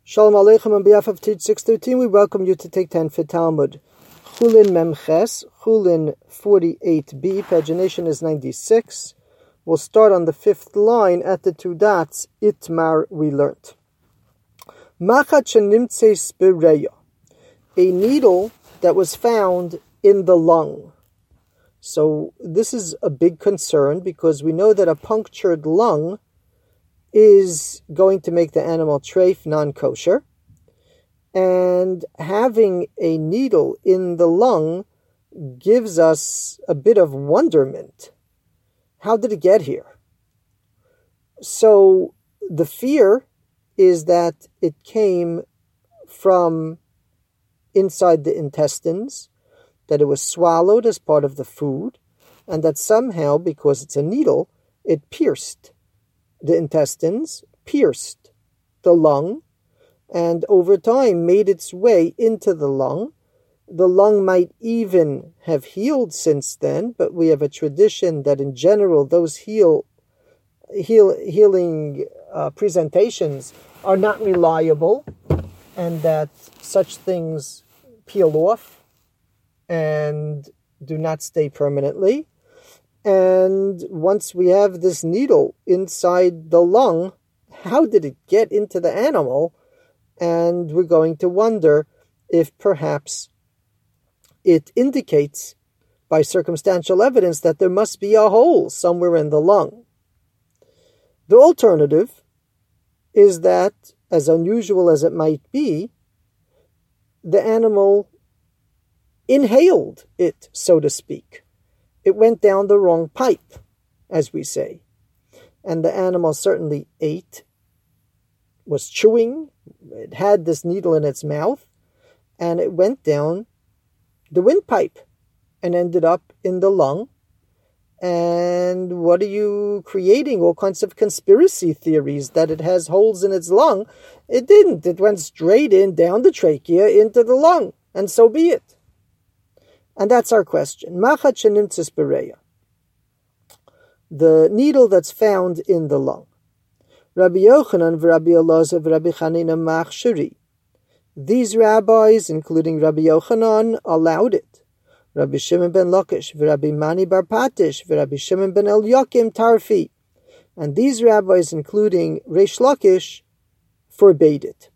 Shalom Aleichem. On behalf of Teach 613, we welcome you to take 10 for Talmud. Chulin Memches, Chulin 48b, pagination is 96. We'll start on the fifth line at the two dots, Itmar we learnt. Machat shenimtzeis bereya, a needle that was found in the lung. So this is a big concern because we know that a punctured lung is going to make the animal treif non-kosher, and having a needle in the lung gives us a bit of wonderment. How did it get here? So the fear is that it came from inside the intestines, that it was swallowed as part of the food, and that somehow, because it's a needle, it pierced the intestines, pierced the lung, and over time made its way into the lung. The lung might even have healed since then, but we have a tradition that in general those healing presentations are not reliable, and that such things peel off and do not stay permanently. And once we have this needle inside the lung, how did it get into the animal? And we're going to wonder if perhaps it indicates by circumstantial evidence that there must be a hole somewhere in the lung. The alternative is that, as unusual as it might be, the animal inhaled it, so to speak. It went down the wrong pipe, as we say. And the animal certainly ate, was chewing, it had this needle in its mouth, and it went down the windpipe and ended up in the lung. And what are you creating? All kinds of conspiracy theories that it has holes in its lung. It didn't. It went straight in, down the trachea, into the lung. And so be it. And that's our question. Machat shenimtzeis bereya, the needle that's found in the lung. Rabbi Yochanan v'Rabbi Elazar v'Rabbi Chanina machshiri. These rabbis, including Rabbi Yochanan, allowed it. Rabbi Shimon ben Lakish v'Rabbi Mani bar Patish v'Rabbi Shimon ben Eliakim tarfi. And these rabbis, including Reish Lakish, forbade it.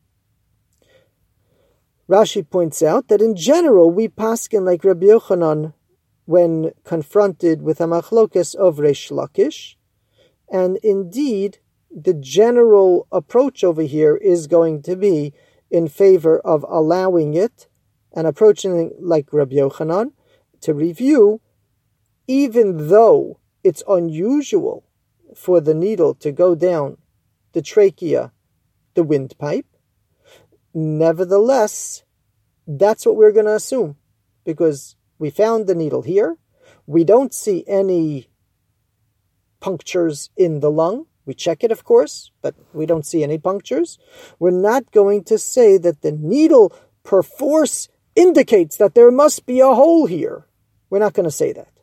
Rashi points out that in general we paskin like Rabbi Yochanan when confronted with a machlokes of Reish Lakish, and indeed the general approach over here is going to be in favor of allowing it and approaching it like Rabbi Yochanan. To review, even though it's unusual for the needle to go down the trachea, the windpipe, nevertheless, that's what we're going to assume, because we found the needle here. We don't see any punctures in the lung. We check it, of course, but we don't see any punctures. We're not going to say that the needle perforce indicates that there must be a hole here. We're not going to say that.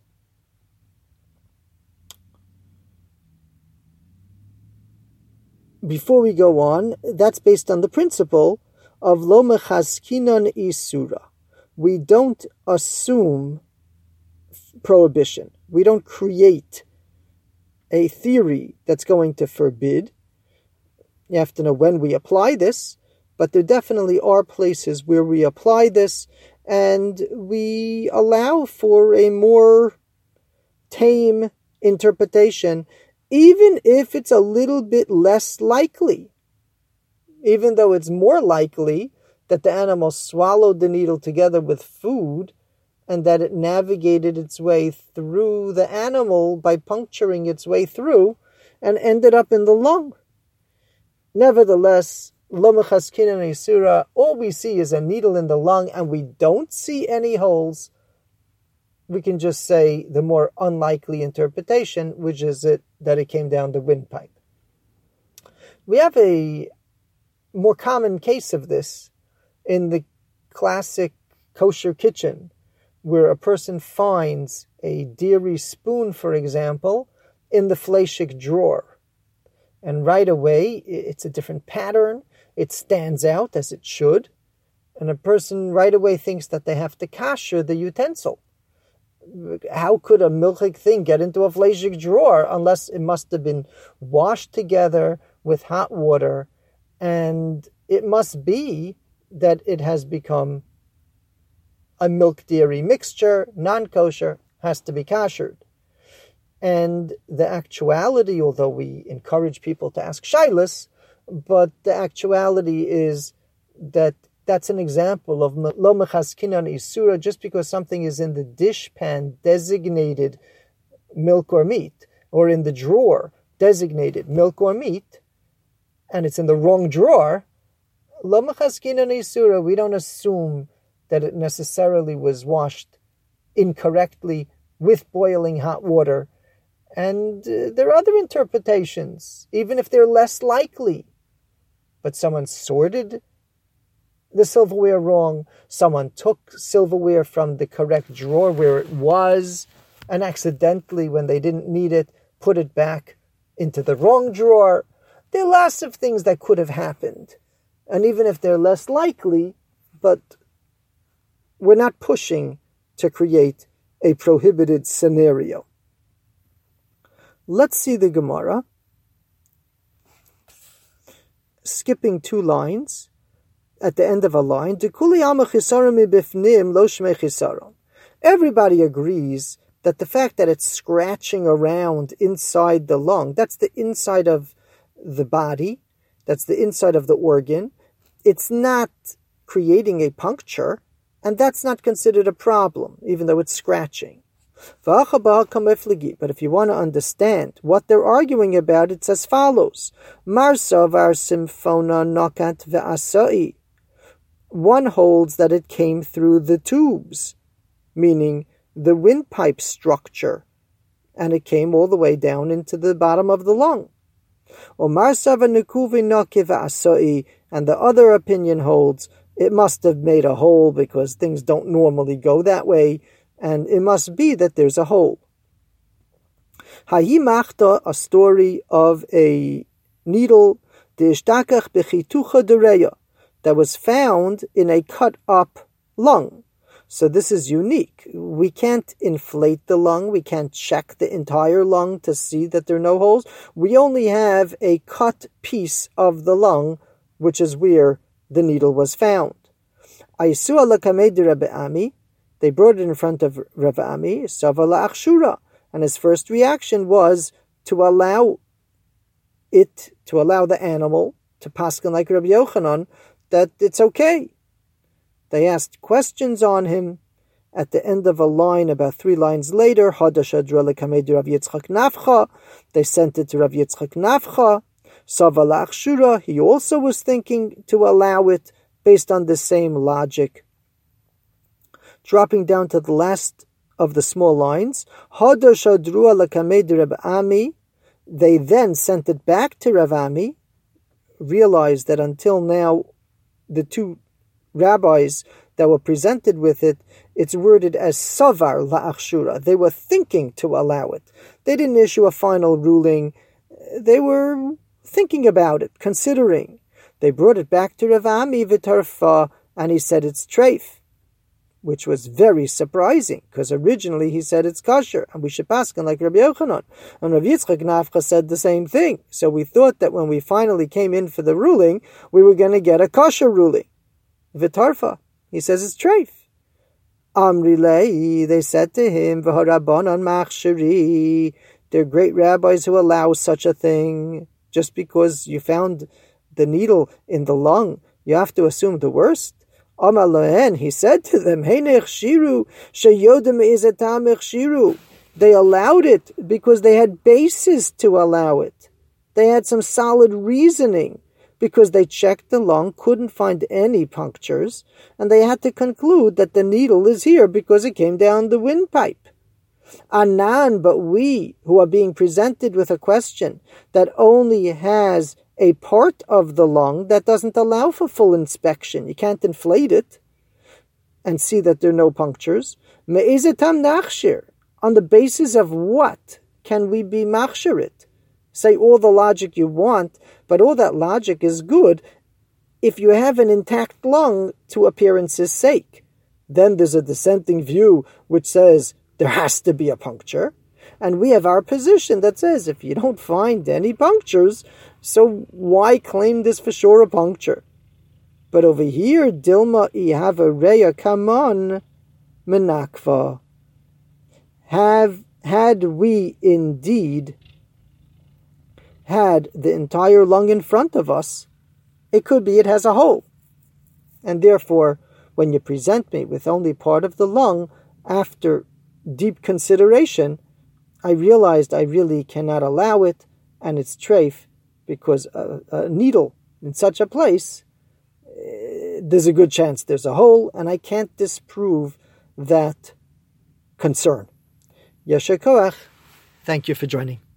Before we go on, that's based on the principle of lo mechaskinon isura. We don't assume prohibition. We don't create a theory that's going to forbid. You have to know when we apply this, but there definitely are places where we apply this and we allow for a more tame interpretation, even if it's a little bit less likely. Even though it's more likely that the animal swallowed the needle together with food and that it navigated its way through the animal by puncturing its way through and ended up in the lung. Nevertheless, lo mechaskinon isura, all we see is a needle in the lung and we don't see any holes. We can just say the more unlikely interpretation, which is that it came down the windpipe. We have a more common case of this in the classic kosher kitchen, where a person finds a dairy spoon, for example, in the fleishik drawer. And right away, it's a different pattern. it stands out as it should, and a person right away thinks that they have to kasher the utensil. How could a milchik thing get into a fleshig drawer unless it must have been washed together with hot water, and it must be that it has become a milk dairy mixture, non-kosher, has to be kashered. And the actuality, although we encourage people to ask shaylas, but the actuality is that that's an example of lo mechaskinan isura, just because something is in the dishpan designated milk or meat, or in the drawer designated milk or meat, and it's in the wrong drawer, lo mechaskinan isura, we don't assume that it necessarily was washed incorrectly with boiling hot water. And there are other interpretations, even if they're less likely. But someone sorted the silverware wrong, someone took silverware from the correct drawer where it was, and accidentally, when they didn't need it, put it back into the wrong drawer. There are lots of things that could have happened. And even if they're less likely, but we're not pushing to create a prohibited scenario. Let's see the Gemara. Skipping 2 lines. At the end of a line, everybody agrees that the fact that it's scratching around inside the lung, that's the inside of the body, that's the inside of the organ, it's not creating a puncture, and that's not considered a problem, even though it's scratching. But if you want to understand what they're arguing about, it's as follows. Marsavar simphona nokat ve'asai. One holds that it came through the tubes, meaning the windpipe structure, and it came all the way down into the bottom of the lung. And the other opinion holds it must have made a hole because things don't normally go that way, and it must be that there's a hole. Hayimachta, a story of a needle, that was found in a cut-up lung. So this is unique. We can't inflate the lung. We can't check the entire lung to see that there are no holes. We only have a cut piece of the lung, which is where the needle was found. They brought it in front of Rav Ami, Savala Achshura, and his first reaction was to allow the animal to paskin like Rabbi Yochanan, that it's okay. They asked questions on him. At the end of a line, about 3 lines later, they sent it to Rav Yitzchak Nafcha. Savala Achshura, he also was thinking to allow it based on the same logic. Dropping down to the last of the small lines, they then sent it back to Rav Ami, realized that until now, the 2 rabbis that were presented with it, it's worded as savar la'achshura. They were thinking to allow it. They didn't issue a final ruling. They were thinking about it, considering. They brought it back to Rav Ami v'tarfa, and he said it's treif, which was very surprising, because originally he said it's kosher, and we should paskin like Rabbi Yochanan. And Rav Yitzchak Nafcha said the same thing. So we thought that when we finally came in for the ruling, we were going to get a kosher ruling. V'tarfa, he says it's treif. Amrilei, they said to him, v'harabanan machshiri, they're great rabbis who allow such a thing. Just because you found the needle in the lung, you have to assume the worst. Amar lohen, he said to them, they allowed it because they had basis to allow it. They had some solid reasoning, because they checked the lung, couldn't find any punctures, and they had to conclude that the needle is here because it came down the windpipe. Anan, but we, who are being presented with a question that only has a part of the lung that doesn't allow for full inspection, you can't inflate it and see that there are no punctures. Me'ezetam nachshir, on the basis of what can we be machshir it? Say all the logic you want, but all that logic is good if you have an intact lung to appearance's sake. Then there's a dissenting view which says there has to be a puncture. And we have our position that says if you don't find any punctures, so why claim this for sure a puncture? But over here, Dilma ihava reya kaman menakva. Had we indeed had the entire lung in front of us, it could be it has a hole. And therefore, when you present me with only part of the lung, after deep consideration, I realized I really cannot allow it, and it's treif, because a needle in such a place, there's a good chance there's a hole, and I can't disprove that concern. Yesher koach. Thank you for joining.